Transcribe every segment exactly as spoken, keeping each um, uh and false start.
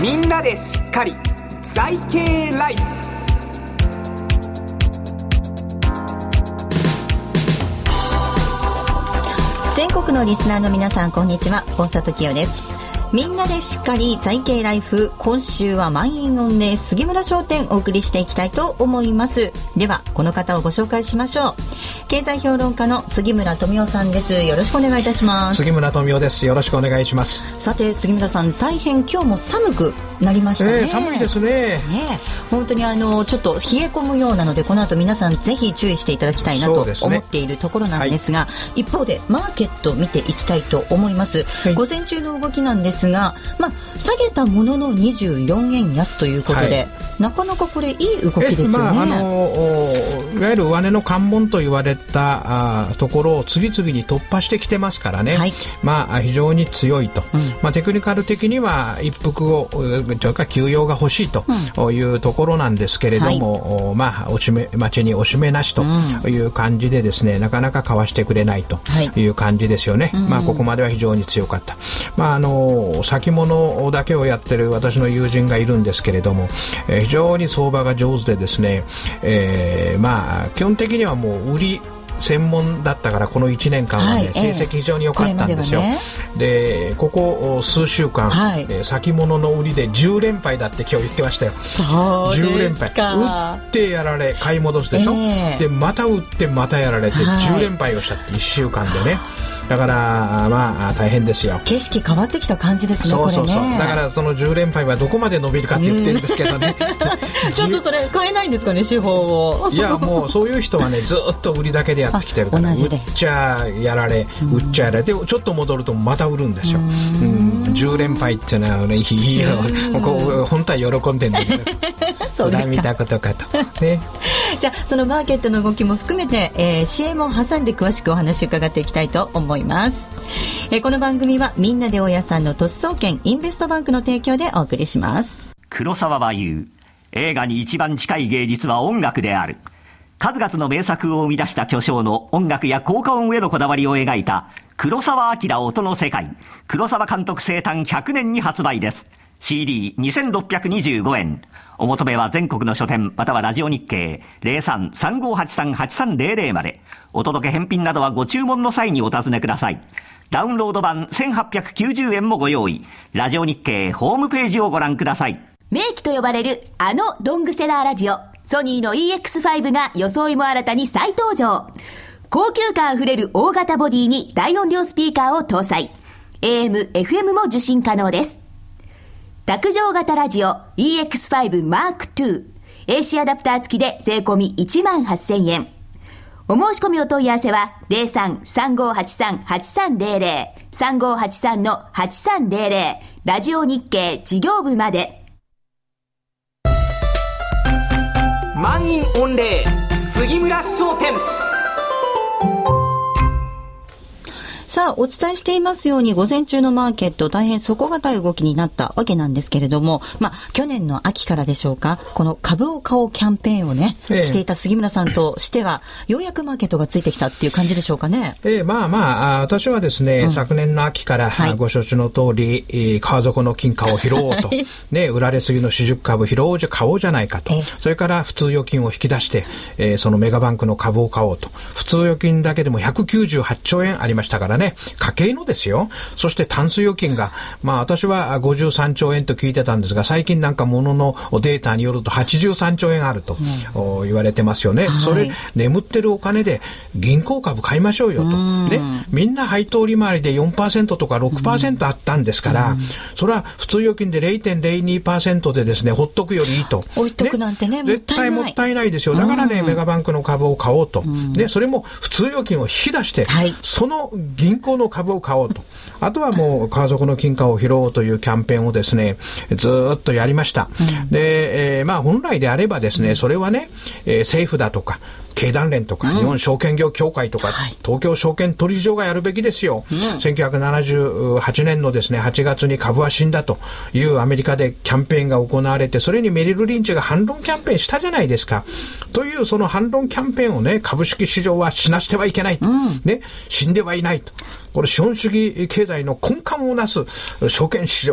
みんなでしっかり財経ライフ。 全国のリスナーの皆さん、こんにちは。大里清です。みんなでしっかり財経ライフ、今週は満員御礼杉村商店お送りしていきたいと思います。ではこの方をご紹介しましょう。経済評論家の杉村富夫さんです。よろしくお願いいたします。 杉村富夫です。よろしくお願いします。 さて杉村さん、大変今日も寒くなりましたね。 えー、寒いですね。 ね、本当にあのちょっと冷え込むようなので、この後皆さんぜひ注意していただきたいなと思っているところなんですが、す、ね、はい、一方でマーケット見ていきたいと思います。はい、午前中の動きなんですが、まあ、下げたもののにじゅうよんえん安ということで、はい、なかなかこれいい動きですよね。まあ、あのいわゆる上値の関門と言われたあところを次々に突破してきてますからね、はい、まあ、非常に強いと、うん、まあ、テクニカル的には一服をというか休養が欲しいというところなんですけれども、はい、まあ、おしめ待ちにおしめなしという感じでですね、うん、なかなか買わしてくれないという感じですよね。はい、まあ、ここまでは非常に強かった。まあ、あの先物だけをやってる私の友人がいるんですけれども、えー、非常に相場が上手でですね、えー、まあ基本的にはもう売り専門だったから、このいちねんかんはね、はい、成績非常に良かったんですよ。で、ね、でここ数週間、はい、えー、先物の売りでじゅうれんぱいだって今日言ってましたよ。 そうですか。 じゅうれんぱい、売ってやられ買い戻すでしょ、えー、でまた売ってまたやられてじゅうれんぱいをしたっていっしゅうかんでね。だからまあ大変ですよ。 景色変わってきた感じですね。 そうそうそう、 これね。 だからそのじゅうれんぱいはどこまで伸びるかって言ってるんですけどねちょっとそれ変えないんですかね、手法を。 いや、もうそういう人はね、ずっと売りだけでやってきてるから、売っちゃやられ売っちゃやられで、ちょっと戻るとまた売るんですよ。うん、じゅうれんぱいっていうのはね、いや本当は喜んでるんだけど裏見たことかと、ね、 じゃあそのマーケットの動きも含めて、えー、シーエム を挟んで詳しくお話を伺っていきたいと思います。えー、この番組はみんなで大家さんの都市総研インベストバンクの提供でお送りします。 黒沢は言う、映画に一番近い芸術は音楽である。数々の名作を生み出した巨匠の音楽や効果音へのこだわりを描いた黒沢明音の世界、黒沢監督生誕ひゃくねんに発売です。 シーディーにせんろっぴゃくにじゅうごえん。お求めは全国の書店またはラジオ日経 ゼロさん さんごはちさん はちさんゼロゼロ まで。お届け返品などはご注文の際にお尋ねください。ダウンロード版せんはっぴゃくきゅうじゅうえんもご用意。ラジオ日経ホームページをご覧ください。 名機と呼ばれるあのロングセラーラジオソニーの イーエックスファイブ が装いも新たに再登場。高級感あふれる大型ボディに大音量スピーカーを搭載。 エーエム、エフエム も受信可能です。卓上型ラジオ イーエックスファイブマークツー、 エーシー アダプター付きで税込みいちまんはっせんえん。お申し込みお問い合わせは ゼロさん さんごはちさん はちさんゼロゼロ さんごはちさん はちさんゼロゼロ ラジオ日経事業部まで。 満員御礼杉村商店。 さあお伝えしていますように、午前中のマーケット大変底堅い動きになったわけなんですけれども、まあ去年の秋からでしょうか、この株を買おうキャンペーンをね、ええ、していた杉村さんとしてはようやくマーケットがついてきたっていう感じでしょうかね。 ええ、まあまあ私はですね、うん、昨年の秋から、はい、ご承知の通り、えー、川底の金貨を拾おうと、はい、ね、売られすぎの主軸株拾おうじゃ買おうじゃないかと、ええ、それから普通預金を引き出して、えー、そのメガバンクの株を買おうと。普通預金だけでもひゃくきゅうじゅうはちちょうえんありましたからね、家計のですよ。そしてタンス預金が、まあ私はごじゅうさんちょうえんと聞いてたんですが、最近なんかもののデータによるとはちじゅうさんちょうえんあると、うん、言われてますよね。はい、それ眠ってるお金で銀行株買いましょうよと、ね、みんな配当利回りで よんパーセント とか ろくパーセント あったんですから、それは普通預金で ゼロてんゼロにパーセント でですね、ほっとくよりいいと。 置いとくなんてね、 絶対もったいないですよ。だからね、メガバンクの株を買おうと、ね、それも普通預金を引き出して、はい、その銀行の株を買おうと。あとはもう川底の金貨を拾おうというキャンペーンをですね、ずっとやりました。うん、で、えー、まあ本来であればですね、それはね、えー、政府だとか経団連とか、うん、日本証券業協会とか、はい、東京証券取引所がやるべきですよ。うん、せんきゅうひゃくななじゅうはちねんのですねはちがつに株は死んだというアメリカでキャンペーンが行われて、それにメリル・リンチが反論キャンペーンしたじゃないですか。というその反論キャンペーンをね、株式市場は死なしてはいけないと、うん、ね、死んではいないと。これ資本主義経済の根幹をなす証券市場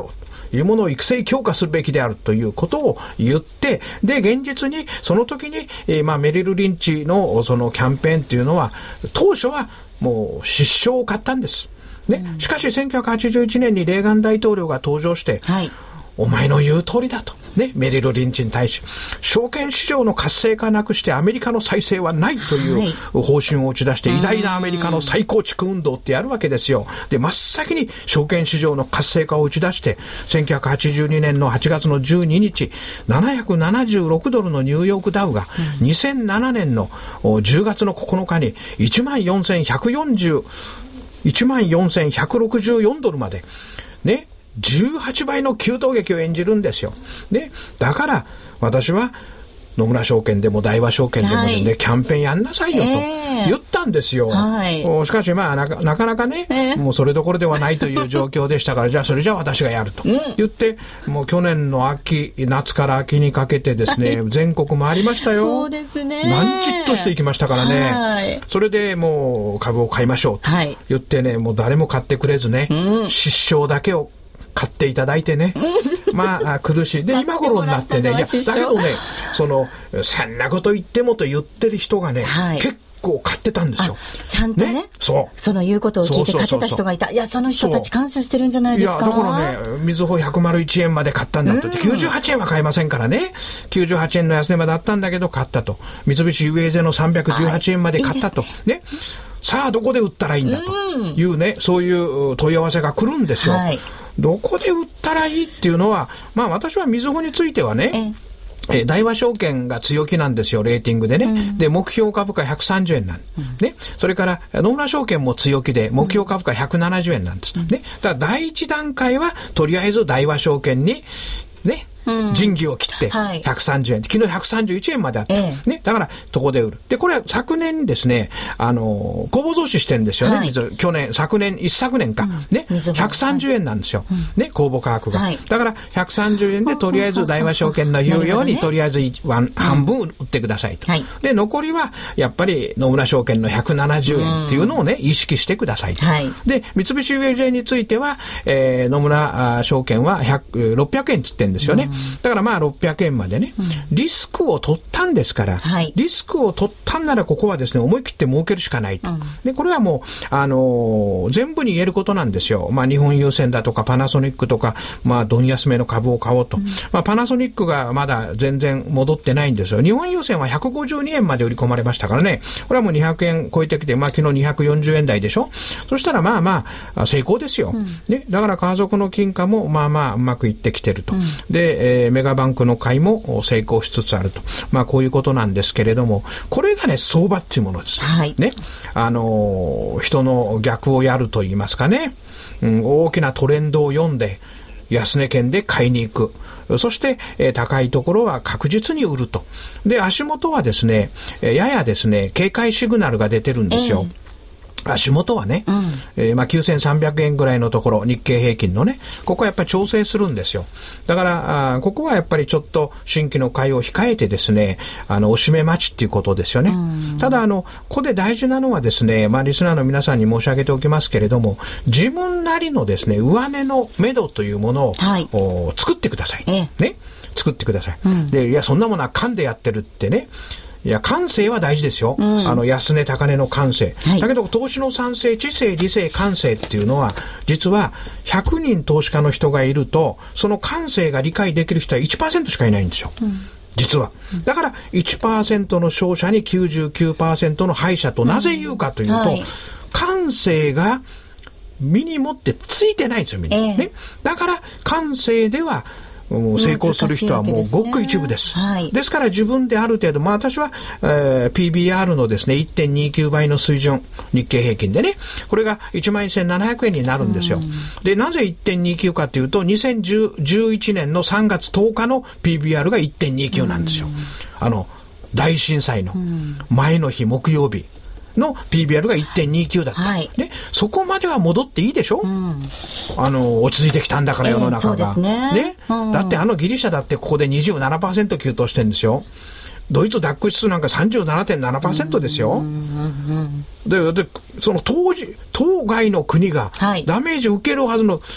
いうものを育成強化するべきであるということを言って、で現実にその時に、えー、まあメリル・リンチのそのキャンペーンっていうのは当初はもう失笑を買ったんですね、うん、しかしせんきゅうひゃくはちじゅういちねんにレーガン大統領が登場して、はい、お前の言う通りだとね、メリル・リンチに対し証券市場の活性化なくしてアメリカの再生はないという方針を打ち出して、はい、偉大なアメリカの再構築運動ってやるわけですよ。で真っ先に証券市場の活性化を打ち出してせんきゅうひゃくはちじゅうにねんのはちがつのじゅうににちななひゃくななじゅうろくドルのニューヨークダウがにせんななねんのじゅうがつのここのかにいちまんよんせんひゃくよんじゅう いちまんよんせんひゃくろくじゅうよんドルまでねじゅうはちばいの急騰劇を演じるんですよ。でだから私は野村証券でも大和証券でも、ねはい、キャンペーンやんなさいよと言ったんですよ、えーはい、しかしまあなかなかなかね、えー、もうそれどころではないという状況でしたからじゃあそれじゃあ私がやると言って、うん、もう去年の秋夏から秋にかけてですね、はい、全国回りましたよ。 そうですね、 何十としていきましたからね、はい、それでもう株を買いましょうと言ってね、もう誰も買ってくれずね、うん、失笑だけを買っていただいてねまあ苦しいで今頃になってねいやだけどねそのそんなこと言ってもと言ってる人がね、はい、結構買ってたんですよ。 ちゃんと ね, ね そ, うその言うことを聞いて買ってた人がいた。いやその人たち感謝してるんじゃないですか。 いやだからねみずほひゃくいちえんまで買ったんだと、うん、きゅうじゅうはちえんは買えませんからねきゅうじゅうはちえんの安値まであったんだけど買ったと。三菱 ユーエーゼー のさんびゃくじゅうはちえんまで買ったと、はいいいねさあどこで売ったらいいんだというね、うん、そういう問い合わせが来るんですよ、はい、どこで売ったらいいっていうのはまあ私はみずほについてはねえ大和証券が強気なんですよレーティングでね、うん、で目標株価ひゃくさんじゅうえんなん、うんね、それから野村証券も強気で目標株価ひゃくななじゅうえんなんです、うん、ね、だから第一段階はとりあえず大和証券にねうん、仁義を切ってひゃくさんじゅうえん、はい、昨日ひゃくさんじゅういちえんまであった、ええね、だからそこで売る。でこれは昨年ですねあの公募増資してるんですよね、はい、去年昨年一昨年か、うん、ねひゃくさんじゅうえんなんですよ、うんね、公募価格が、はい、だからひゃくさんじゅうえんでとりあえず大和証券の言うように、ね、とりあえず半分売ってくださいと、うんはい、で残りはやっぱり野村証券のひゃくななじゅうえんっていうのをね、うん、意識してくださいと、はい、で三菱 ユーエージェー については、えー、野村証券はろっぴゃくえんって言ってるんですよね、うん、だからまあろっぴゃくえんまでね、うん、リスクを取ったんですから、はい、リスクを取ったんならここはですね思い切って儲けるしかないと、うん、でこれはもう、あのー、全部に言えることなんですよ。まあ、日本郵船だとかパナソニックとか、まあ、どん安めの株を買おうと、うんまあ、パナソニックがまだ全然戻ってないんですよ。日本郵船はひゃくごじゅうにえんまで売り込まれましたからね、これはもうにひゃくえん超えてきて、まあ、昨日にひゃくよんじゅうえん台でしょ。そしたらまあまあ成功ですよ、うんね、だから家族の金貨もまあまあうまくいってきてると、うん、で、えー、メガバンクの買いも成功しつつあると、まあこういうことなんですけれども、これがね相場っていうものです、はいね、あのー、人の逆をやると言いますかね、うん、大きなトレンドを読んで安値圏で買いに行く、そして、えー、高いところは確実に売ると。で足元はですね、えー、ややですね警戒シグナルが出てるんですよ、えー足元はね、うんえーまあ、きゅうせんさんびゃくえんぐらいのところ日経平均のねここはやっぱり調整するんですよ。だからあここはやっぱりちょっと新規の買いを控えてですねあのおしめ待ちっていうことですよね。ただあのここで大事なのはですね、まあ、リスナーの皆さんに申し上げておきますけれども、自分なりのですね上値の目処というものを、はい、作ってください、ええ、ね作ってください、うん、でいやそんなものは勘でやってるってね、いや感性は大事ですよ、うん、あの安値高値の感性、はい、だけど投資の賛成知性理性感性っていうのは実はひゃくにん投資家の人がいるとその感性が理解できる人は いちパーセント しかいないんですよ、うん実は。だから いちパーセント の勝者に きゅうじゅうきゅうパーセント の敗者となぜ言うかというと、うんはい、感性が身に持ってついてないんですよみんな、えーね、だから感性では成功する人はもうごく一部です。はい、ですから自分である程度、まあ私は、えー、ピービーアール のですね いってんにきゅう 倍の水準、日経平均でね、これがいちまんせんななひゃくえんになるんですよ。で、なぜ いってんにきゅう かというと、にせんじゅういちねんのさんがつとおかの ピービーアール が いってんにきゅう なんですよ。あの大震災の前の日木曜日の ピービーアール が いってんにきゅう だった、はいね、そこまでは戻っていいでしょ、うん、あの落ち着いてきたんだから世の中が、えーそうですねねうん、だってあのギリシャだってここで にじゅうななパーセント 急騰してるんですよ。ドイツダック指数なんか さんじゅうななてんななパーセント ですよ、うんうんうん、で, でその当時当該の国がダメージを受けるはずの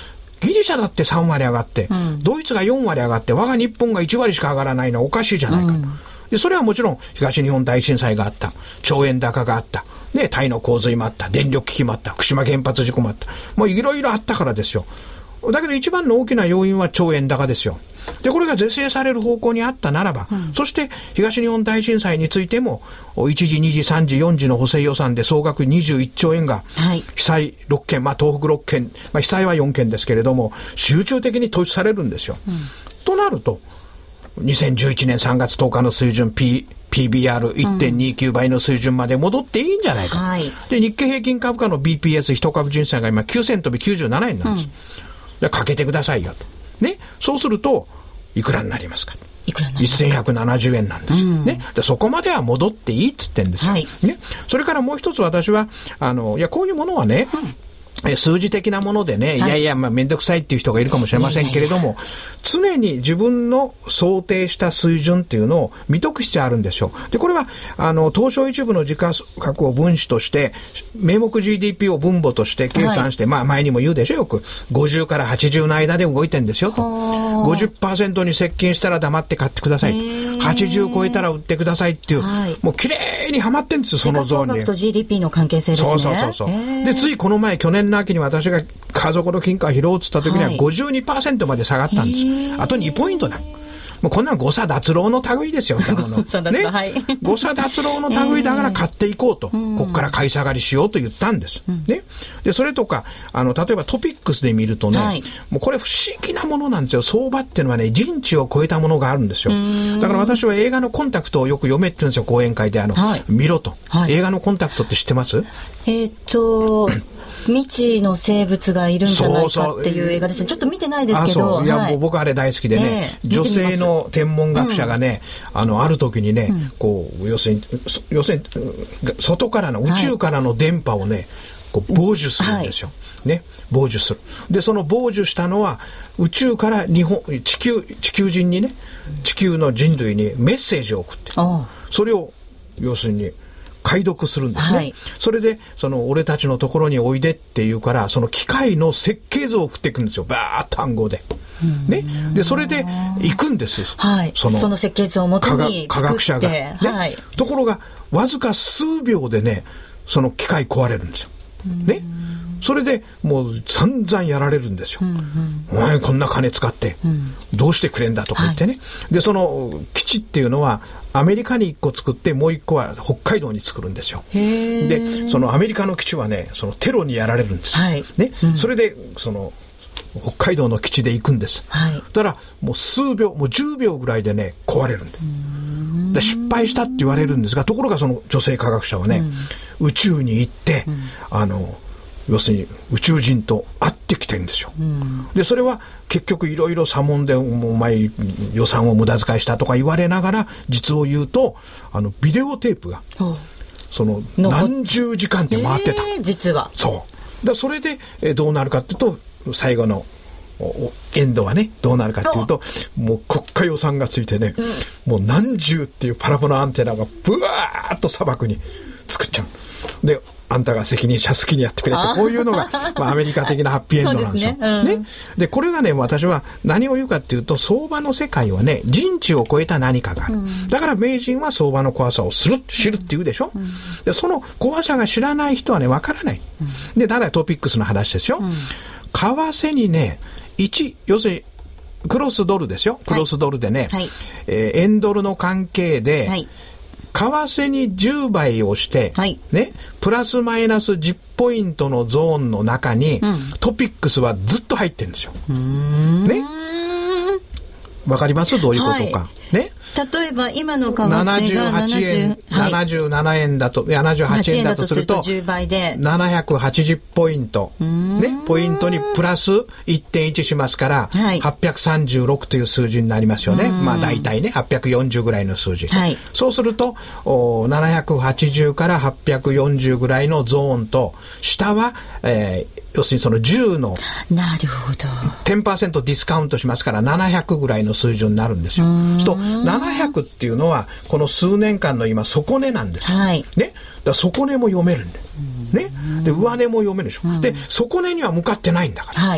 ギリシャだってさんわり上がって、うん、ドイツがよんわり上がって我が日本がいちわりしか上がらないのはおかしいじゃないか、うん、でそれはもちろん東日本大震災があった、兆円高があった、ね、タイの洪水もあった、電力危機もあった、福島原発事故もあった、もういろいろあったからですよ。だけど一番の大きな要因は兆円高ですよ。でこれが是正される方向にあったならば、うん、そして東日本大震災についてもいちじにじさんじよんじの補正予算で総額にじゅういっちょうえんが被災ろっけん、まあ、東北ろっけん、まあ、被災はよんけんですけれども集中的に投資されるんですよ、うん、となるとにせんじゅういちねんさんがつとおかの水準 Pピービーアールいってんにきゅう 倍の水準まで戻っていいんじゃないか、うんはい、で日経平均株価の ビーピーエス 一株純債が今きゅうせんとびきゅうじゅうななえんなんです、うん、でかけてくださいよと、ね、そうするといくらになりますか。 いくらになりますか。 せんひゃくななじゅうえんなんです、うんね、でそこまでは戻っていいって言ってるんですよ、はいね、それからもう一つ私はあのいやこういうものはね、うん数字的なものでね、はい、いやいや、まあ、めんどくさいっていう人がいるかもしれませんけれども、いやいやいや常に自分の想定した水準っていうのを見とく必要あるんですよ。で、これは、あの、東証一部の時価額を分子として、名目 ジーディーピー を分母として計算して、はい、まあ、前にも言うでしょ、よく。ごじゅうからはちじゅうの間で動いてるんですよ、と。ごじゅっパーセント に接近したら黙って買ってください。はちじゅう超えたら売ってくださいっていう、はい、もう綺麗にはまってるんですよ、そのゾーンに。 時価総額と ジーディーピー の関係性ですね。 そうそうそうそう。で、ついこの前、去年の秋に私が家族の金貨を拾うって言った時には ごじゅうにパーセント まで下がったんです、はい、あとにポイントだ。もうこんなの誤差脱漏の類ですよ、ね、 はい、 誤差脱漏の類だから買っていこうと、えー、ここから買い下がりしようと言ったんです、うんね、でそれとかあの例えばトピックスで見るとね、はい、もうこれ不思議なものなんですよ。相場っていうのはね人知を超えたものがあるんですよ。だから私は映画のコンタクトをよく読めって言うんですよ、講演会であの、はい、見ろと、はい、映画のコンタクトって知ってます？ えー、っと未知の生物がいるんじゃないかっていう映画ですね。ちょっと見てないですけど。 いや、はい、もう僕あれ大好きでね、えー、女性の天文学者がね、うん、あのある時にね、うん、こう要するに要するに外からの宇宙からの電波をね、はい、こう傍受するんですよ、はい、ね、傍受する。でその傍受したのは宇宙から日本地球地球人にね、地球の人類にメッセージを送って、それを要するに解読するんですね、はい、それでその俺たちのところにおいでっていうからその機械の設計図を送っていくんですよ、バーッと暗号で、ね、でそれで行くんです、 はい、その、その設計図をもとに科学者が、ね、はい、ところがわずか数秒でねその機械壊れるんですよ、ね、それでもう散々やられるんですよ、うんうん、お前こんな金使ってどうしてくれんだとか言ってね、はい、でその基地っていうのはアメリカにいっこ作ってもういっこは北海道に作るんですよ。でそのアメリカの基地はねそのテロにやられるんです、はい、ね、うん、それでその北海道の基地で行くんです、はい、だからもう数秒もうじゅうびょうぐらいでね壊れるんです。で失敗したって言われるんですが、ところがその女性科学者はね、うん、宇宙に行って、うん、あの要するに宇宙人と会ってきてるんですよ、うん、でそれは結局いろいろ査問でお前予算を無駄遣いしたとか言われながら実を言うとあのビデオテープがその何十時間って回ってた、 えー、実はそうだ。それで、えー、どうなるかっていうと最後のエンドはねどうなるかっていうともう国家予算がついてね、うん、もう何十っていうパラボラアンテナがブワーッと砂漠に作っちゃう。であんたが責任者好きにやってくれってこういうのがまあ、アメリカ的なハッピーエンドなんですよ。そうですね、うん、ね。でこれがね私は何を言うかっていうと相場の世界はね人知を超えた何かがある、うん、だから名人は相場の怖さをする知るって言うでしょ、うん、でその怖さが知らない人はねわからない、うん、でただトピックスの話ですよ、うん、為替にねいち要するにクロスドルですよ、クロスドルでね、はい、えー、円ドルの関係で、はい、為替にじゅうばいをして、はい、ね、プラスマイナスじゅっポイントのゾーンの中に、うん、トピックスはずっと入ってるんですよ。うーん、ね、わかりますどういうことか、はい、ね、 例えば今の為替がななじゅうはちえん、はい、 ななじゅうななえんだとななじゅうはちえんだとするとじゅうばいでななひゃくはちじゅうポイント、ね、ポイントにプラス いってんいち しますから、はい、はっぴゃくさんじゅうろくという数字になりますよね。まあ大体ねはっぴゃくよんじゅうぐらいの数字、はい、そうするとななひゃくはちじゅうからはっぴゃくよんじゅうぐらいのゾーンと下は、えー要するにそのじゅうのなるほど じゅっパーセントディスカウントしますからななひゃくぐらいの水準になるんですよ。そうするとななひゃくっていうのはこの数年間の今底値なんですよ、はい、ね、だから底値も読めるんで、ね、で上値も読めるでしょ、うん、で底値には向かってないんだから、はい、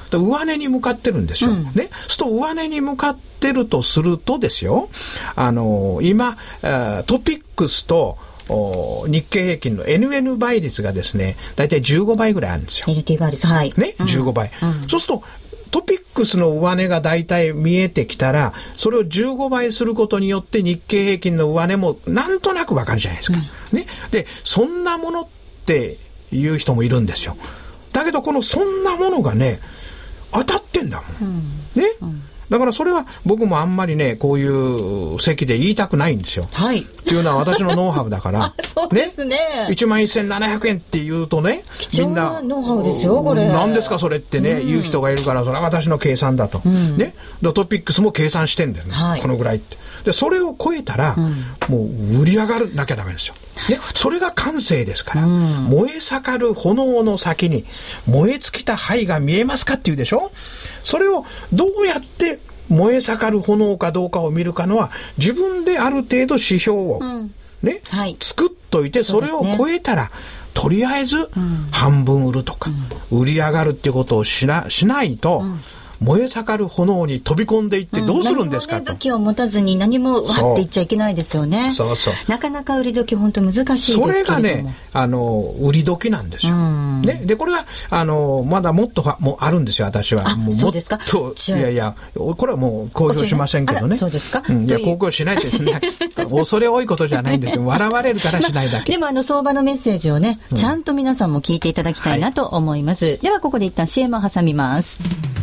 上値に向かってるんですよ、うん、ね。そうすると上値に向かってるとするとですよ、あの今トピックスと日経平均の エヌエヌ 倍率がですね、だいたいじゅうごばいぐらいあるんですよ。 エヌティー 倍率、はい、 ね、じゅうごばい、うんうん、そうするとトピックスの上値がだいたい見えてきたら、それをじゅうごばいすることによって日経平均の上値もなんとなくわかるじゃないですか、うんね、でそんなものっていう人もいるんですよ。だけどこのそんなものがね当たってんだもん、うん、ね、うん、だからそれは僕もあんまりねこういう席で言いたくないんですよ、はい、っていうのは私のノウハウだからそうですね、 いちまんせんななひゃくえんって言うとね、 貴重なノウハウですよこれ。 何ですかそれってね、うん、言う人がいるから、それは私の計算だと、うん、ね、トピックスも計算してんだよね、はい、このぐらいって。でそれを超えたら、うん、もう売り上がるなきゃダメですよ、ね、それが感性ですから、うん、燃え盛る炎の先に燃え尽きた灰が見えますかっていうでしょ。それをどうやって燃え盛る炎かどうかを見るかのは、自分である程度指標を、うんね、はい、作っといて、それを超えたら、ね、とりあえず半分売るとか、うん、売り上がるっていうことをしな、しないと、うん、燃え盛る炎に飛び込んでいってどうするんですかと、うん、何もね、武器を持たずに何も割っていっちゃいけないですよね。そうそう、なかなか売り時本当難しいですけれども、それがね、あの売り時なんですよ、うんね、でこれはあのまだもっとはもうあるんですよ。私はもうそうですか。 いやいや、これはもう公表しませんけどね。 そうですか、 うん、いや公表しないですね恐れ多いことじゃないんですよ。笑われるからしないだけ、ま、 でもあの相場のメッセージをね、ちゃんと皆さんも聞いていただきたいなと思います、はい、ではここで一旦 シーエム を挟みます。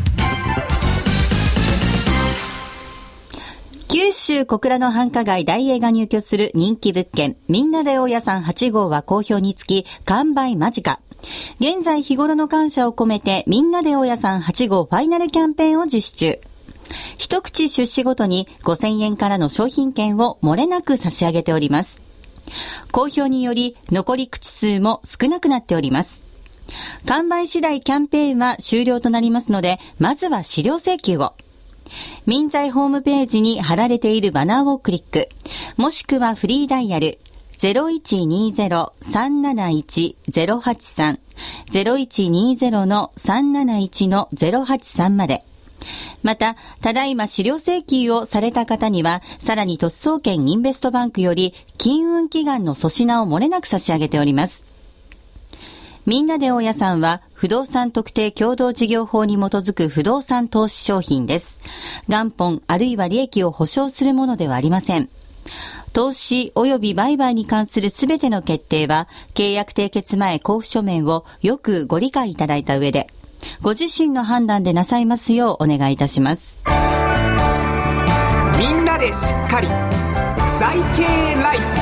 九州小倉の繁華街大栄が入居する人気物件、みんなで大家さんはち号は好評につき完売間近。現在日頃の感謝を込めてみんなで大家さんはち号ファイナルキャンペーンを実施中。一口出資ごとにごせんえんからの商品券を漏れなく差し上げております。好評により残り口数も少なくなっております。完売次第キャンペーンは終了となりますので、まずは資料請求を。民財ホームページに貼られているバナーをクリック、もしくはフリーダイヤル ゼロいちにゼロ さんなないち ゼロはちさん ゼロいちにゼロ さんなないち ゼロはちさんまで。また、ただいま資料請求をされた方には、さらに鳥栖総研インベストバンクより金運祈願の粗品を漏れなく差し上げております。みんなで大家さんは不動産特定共同事業法に基づく不動産投資商品です。元本あるいは利益を保証するものではありません。投資及び売買に関するすべての決定は契約締結前交付書面をよくご理解いただいた上で、ご自身の判断でなさいますようお願いいたします。 みんなでしっかり財経ライフ。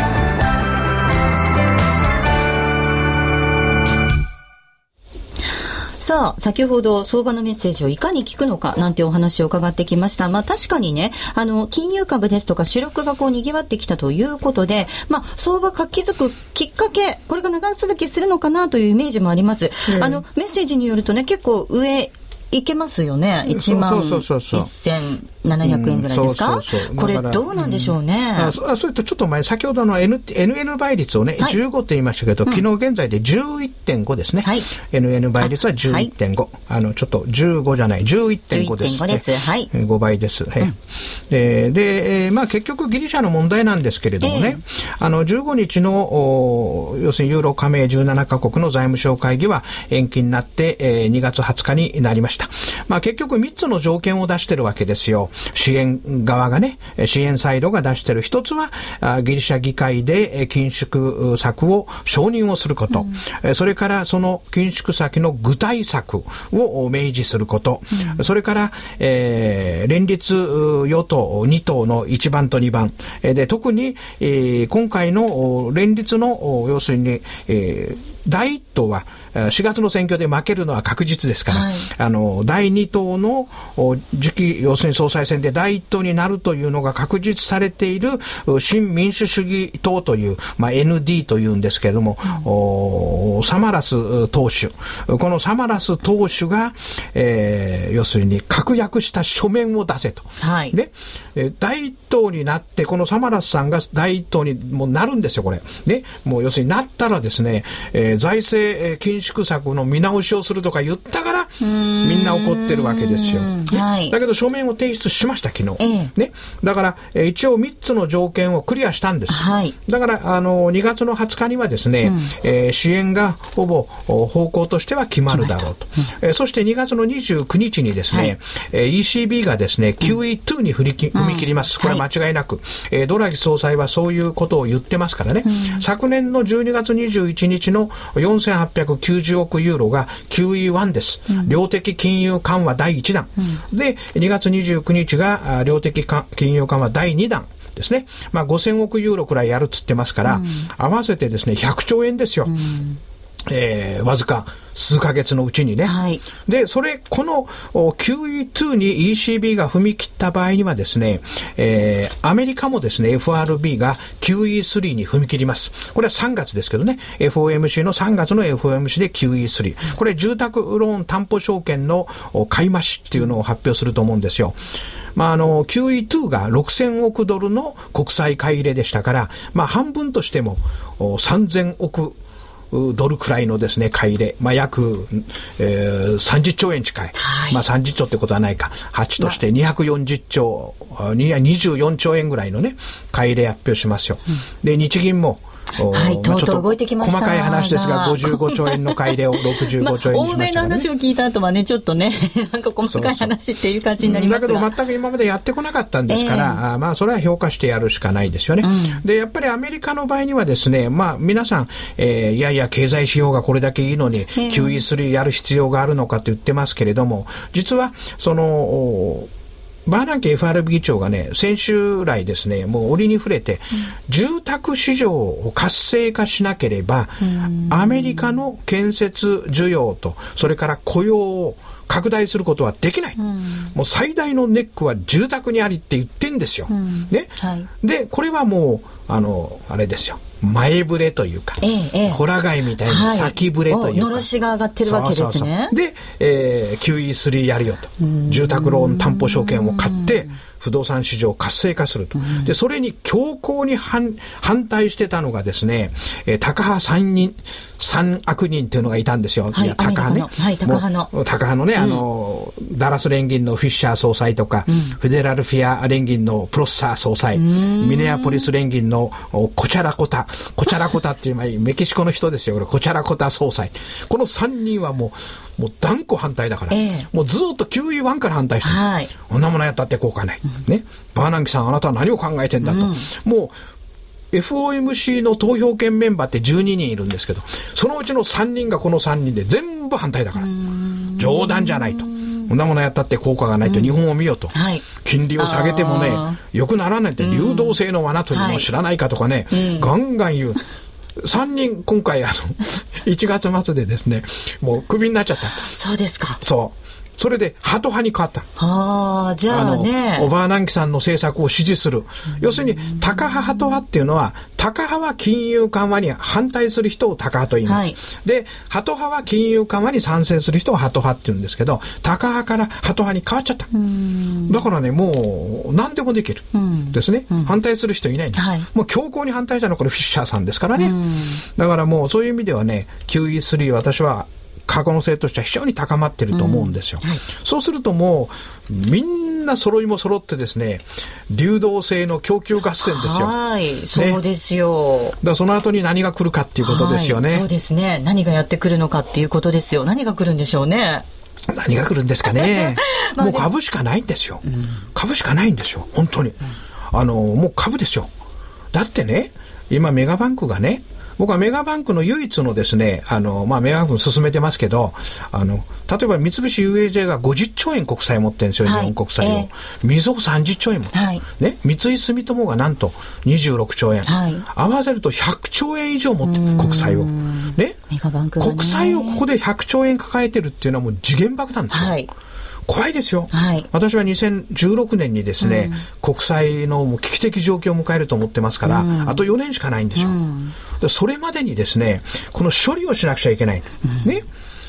さあ、先ほど相場のメッセージをいかに聞くのかなんてお話を伺ってきました。まあ確かにね、あの金融株ですとか主力がこう賑わってきたということで、まあ相場活気づくきっかけ、これが長続きするのかなというイメージもあります。うん、あのメッセージによるとね、結構上いけますよね。いちまんせんななひゃくえんぐらいですか。そうそうそう、これどうなんでしょうね。うん、 あ そ, それとちょっと前、先ほどの N、エヌエヌ 倍率をね、はい、じゅうごって言いましたけど、うん、昨日現在で じゅういってんご ですね。はい、エヌエヌ 倍率は じゅういってんご。あ、はい、あのちょっとじゅうごじゃない、じゅういってんご です。じゅういってんごです。はい。ごばいです。はい。うん、で, で、えー、まあ結局ギリシャの問題なんですけれどもね、えー、あのじゅうごにちの要するにユーロ加盟じゅうななカ国の財務省会議は延期になって、えー、にがつはつかになりました。まあ結局みっつの条件を出してるわけですよ。支援側がね、支援サイドが出してる。一つはギリシャ議会で緊縮策を承認をすること、うん、それからその緊縮先の具体策を明示すること、うん、それから、えー、連立与党に党のいちばんとにばんで、特に、えー、今回の連立の要するに、えー、だいいっ党はしがつの選挙で負けるのは確実ですから、はい、あのだいに党の次期要するに総裁選でだいいっ党になるというのが確実されている新民主主義党という、まあ、エヌディー というんですけれども、うん、サマラス党首、このサマラス党首が、えー、要するに確約した書面を出せと、はい、でだいいっ党になって、このサマラスさんが第一党にもなるんですよ、これ。ね。もう要するになったらですね、えー、財政緊縮策の見直しをするとか言ったから、みんな怒ってるわけですよ。ね、はい、だけど書面を提出しました、昨日。えー、ね。だから、えー、一応みっつの条件をクリアしたんです。はい、だから、あの、にがつのはつかにはですね、うん、えー、支援がほぼ方向としては決まるだろうと。うん、えー、そしてにがつのにじゅうくにちにですね、はい、えー、イーシービー がですね、キューイーツー に踏み切、踏み切ります。これは間違いなく、はい、えー、ドラギ総裁はそういうことを言ってますからね。うん、昨年のじゅうにがつにじゅういちにちのよんせんはっぴゃくきゅうじゅうおくユーロが キューイーワン です。うん、量的金融緩和だいいちだん。うん、で、にがつにじゅうくにちが量的金融緩和だいにだん。ですね。まあごせんおくユーロくらいやるっつってますから、うん、合わせてですね、ひゃくちょうえんですよ。うん、えー、わずか数ヶ月のうちにね。はい、で、それ、この キューイーツー に イーシービー が踏み切った場合にはですね、えー、アメリカもですね、エフアールビー が キューイースリー に踏み切ります。これはさんがつですけどね、エフオーエムシー のさんがつの エフオーエムシー で キューイースリー。これ住宅ローン担保証券の買い増しっていうのを発表すると思うんですよ。まあ、あの、キューイーツー がろくせんおくドルの国債買い入れでしたから、まあ、半分としてもさんぜんおくドルくらいのですね、買い入れ。まあ、約、えー、さんじゅっちょうえん近い。はい、まあ、さんじゅっちょうってことはないか。はちとしてにひゃくよんじゅっちょう、にじゅうよんちょうえんぐらいのね、買い入れ発表しますよ。うん、で、日銀も、 はい、とうとう動いてきました。 細かい話ですが、ごじゅうごちょうえんの買い入れをろくじゅうごちょうえんにしました、ね。まあ、欧米の話を聞いた後はね、ちょっとね、なんか細かい話っていう感じになりますが。 そうそう、だけど全く今までやってこなかったんですから、えー、あまあ、それは評価してやるしかないですよね。うん、で、やっぱりアメリカの場合にはですね、まあ、皆さん、えー、いやいや、経済指標がこれだけいいのに、キューイースリー やる必要があるのかと言ってますけれども、実は、その、バーナンキ エフアールビー 議長がね、先週来ですね、もう折に触れて、うん、住宅市場を活性化しなければ、アメリカの建設需要と、それから雇用を拡大することはできない。うん、もう最大のネックは住宅にありって言ってんですよ。うん、ね、はい。で、これはもう、あの、あれですよ。前触れというか、ええええ、ホラ貝みたいな先触れというか、 のろしが上がってるわけですね。そうそうそう。 で、えー、キューイースリー やるよと。住宅ローン担保証券を買って、不動産市場を活性化すると。で、それに強硬に反、反対してたのがですね、えー、タカ派三人、三悪人っていうのがいたんですよ。 はい、いや、タカ派ね。はい、タカ派の。 タカ派のね、うん、あの、ダラス連銀のフィッシャー総裁とか、うん、フェデラルフィア連銀のプロッサー総裁、ミネアポリス連銀のコチャラコタ、コチャラコタっていう、まあ、メキシコの人ですよ。これコチャラコタ総裁。この三人はもう、もう断固反対だから、ええ、もうずっと キューイーワン から反対してる。はい。こんなものやったって効果ない。うん、ね。バーナンキさん、あなたは何を考えてんだと。うん、もう、エフオーエムシー の投票権メンバーってじゅうににんいるんですけど、そのうちのさんにんがこのさんにんで全部反対だから。冗談じゃないと。こんなものやったって効果がないと、日本を見よと、うん、はい、金利を下げてもね、良くならないって、流動性の罠というのを知らないかとかね、はい、ガンガン言う。さんにん今回あのいちがつ末でですね、もうクビになっちゃった。 そうですか。 そう。それでハト派に変わった。 ああ、じゃあね。 オバーナンキさんの政策を支持する。要するに、タカ派、ハト派っていうのは、タカ派は金融緩和に反対する人をタカ派と言います。はい、で、ハト派は金融緩和に賛成する人をハト派って言うんですけど、タカ派からハト派に変わっちゃった。だからね、もう何でもできる。ですね。うん、反対する人いないんだ、はい。もう強硬に反対したのはこれフィッシャーさんですからね。だからもうそういう意味ではね、キューイースリー 私は、可能性としては非常に高まっていると思うんですよ、うん、はい、そうするともうみんな揃いも揃ってですね、流動性の供給合戦ですよ。 はい、ね、そうですよ。 だからその後に何が来るかっていうことですよね。 はい、そうですね。何がやってくるのかっていうことですよ。何が来るんでしょうね。 何が来るんですかね。もう株しかないんですよ、うん、株しかないんですよ本当に、うん、あのもう株ですよ。だってね、今メガバンクがね、僕はメガバンクの唯一のですね、あの、まあ、メガバンク進めてますけど、あの、例えば三菱 ユーエージェー がごじゅっちょうえん国債持ってるんですよ、はい、日本国債を。えー、みずほさんじゅっちょうえんも、はい。ね、三井住友がなんとにじゅうろくちょうえん。はい、合わせるとひゃくちょうえん以上持ってる、国債を。ね。 メガバンクがね、 国債をここでひゃくちょうえん抱えてるっていうのはもう時限爆弾ですよ。はい、怖いですよ、はい、私はにせんじゅうろくねんにですね、うん、国債のもう危機的状況を迎えると思ってますから、うん、あとよねんしかないんですよ、うん、でそれまでにですね、この処理をしなくちゃいけない、うん、ね。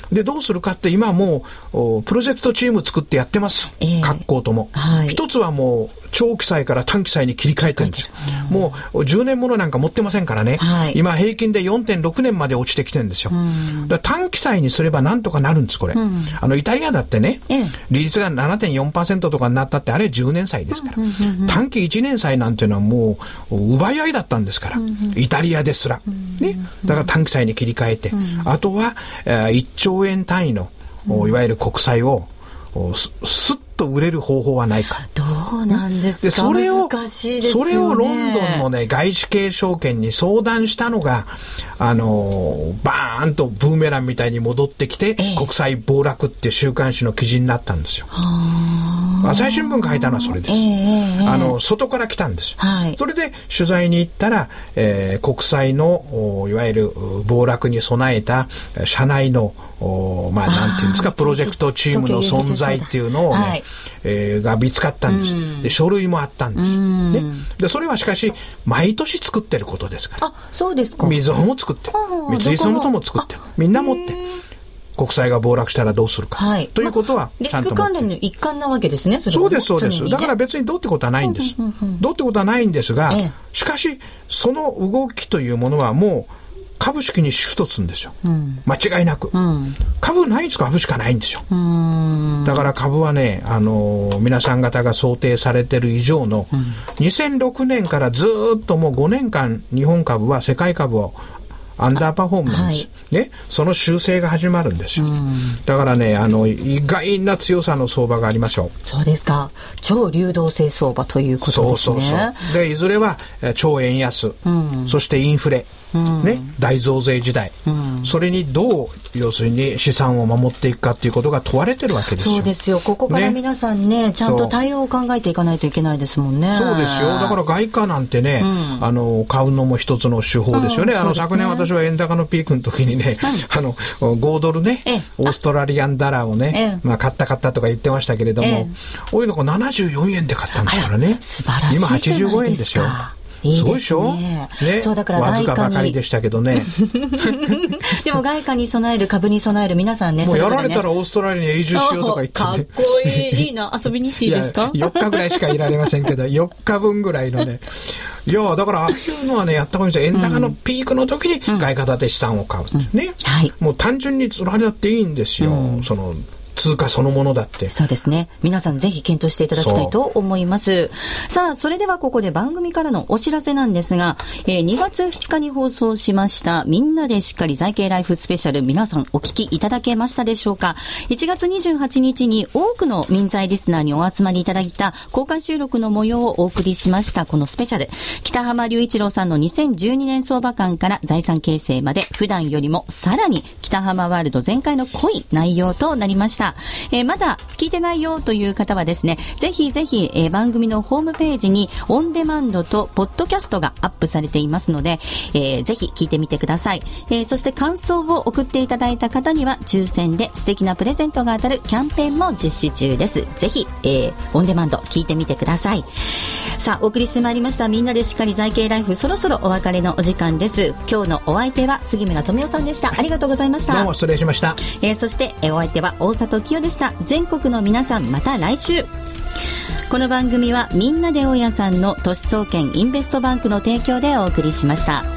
でどうするかって今もうプロジェクトチーム作ってやってます、えー、各校とも、はい、一つはもう長期債から短期債に切り替えてるんですよ。もうじゅうねんものなんか持ってませんからね、はい、今平均で よんてんろく 年まで落ちてきてるんですよ。だから短期債にすればなんとかなるんですこれ、うん、あのイタリアだってね、ええ、利率が ななてんよんパーセント とかになったってあれじゅうねん債ですから、うんうんうんうん、短期いちねん債なんていうのはもう奪い合いだったんですから、うんうん、イタリアですら、うんうん、ね、だから短期債に切り替えて、うん、あとは、えー、いっちょうえん単位の、うん、いわゆる国債をすすっと売れる方法はないか。 どうなんですか。でそれを難しいですよね。 それをロンドンのね外資系証券に相談したのがあのー、バーンとブーメランみたいに戻ってきて、ええ、国際暴落っていう週刊誌の記事になったんですよ。朝日新聞書いたのはそれです、えー、あの外から来たんです、はい、それで取材に行ったら、えー、国債のいわゆる暴落に備えた社内のまあなんていうんですかプロジェクトチームの存在っていうのをね、はい、えー、が見つかったんです、うん、で書類もあったんです、うんね、でそれはしかし毎年作ってることですから。 あ、そうですか。 みずほも作ってる、三井住友も作ってる、みんな持ってる。国債が暴落したらどうするか、はい、ということはリスク関連の一環なわけですね。それはそうですそうです、ね、だから別にどうってことはないんです、うんうんうん、どうってことはないんですが、ええ、しかしその動きというものはもう株式にシフトするんですよ、うん、間違いなく、うん、株ないんですか。株しかないんですよ。うーん、だから株はね、あのー、皆さん方が想定されている以上の、うん、にせんろくねんからずっともうごねんかん日本株は世界株をアンダーパフォームなんです、はいね、その修正が始まるんですよ。だからね、あの意外な強さの相場がありましょう。 そうですか。超流動性相場ということですね。そうそうそう。でいずれは超円安、うん、そしてインフレ、うんね、大増税時代、うん、それにどう要するに資産を守っていくかということが問われてるわけですよ。 そうですよ。ここから皆さん ね, ねちゃんと対応を考えていかないといけないですもんね。 そうですよ。だから外貨なんてね、うん、あの買うのも一つの手法ですよね。うん、あの昨年私は円高のピークの時にね、うん、あのごドルね、オーストラリアンダラーをね、まあ、買った買ったとか言ってましたけれども、おいの子ななじゅうよんえんで買ったんですからね。 素晴らしいじゃないですか。今はちじゅうごえんですよ。いいですね。そうでしょ、ね、そうだからわずかばかりでしたけどねでも外貨に備える株に備える皆さんね、 もうやられたらオーストラリアに永住しようとか言って、ね、 かっこいい。いいな。遊びに行っていいですか。 いやよっかぐらいしかいられませんけどよっかぶんぐらいのねいやだからああいうのはねやった方がいいですよ。円高のピークの時に外貨建て資産を買う、うん、ね、はい、もう単純にそれだっていいんですよ、うん、その通貨そのものだって。 そうですね。皆さんぜひ検討していただきたいと思います。さあ、それではここで番組からのお知らせなんですが、えー、にがつふつかに放送しましたみんなでしっかり財経ライフスペシャル、皆さんお聞きいただけましたでしょうか。いちがつにじゅうはちにちに多くの民財リスナーにお集まりいただいた公開収録の模様をお送りしましたこのスペシャル。北浜隆一郎さんのにせんじゅうにねん相場観から財産形成まで、普段よりもさらに北浜ワールド全開の濃い内容となりました。えー、まだ聞いてないよという方はですね、ぜひぜひ、えー、番組のホームページにオンデマンドとポッドキャストがアップされていますので、えー、ぜひ聞いてみてください。えー、そして感想を送っていただいた方には抽選で素敵なプレゼントが当たるキャンペーンも実施中です。ぜひ、えー、オンデマンド聞いてみてください。さあ、お送りしてまいりましたみんなでしっかり財経ライフ、そろそろお別れのお時間です。今日のお相手は杉村富夫さんでした。ありがとうございました。 どうも失礼しました。 えー、そして、えー、お相手は大里清でした。全国の皆さん、また来週。この番組はみんなで大家さんの都市総研インベストバンクの提供でお送りしました。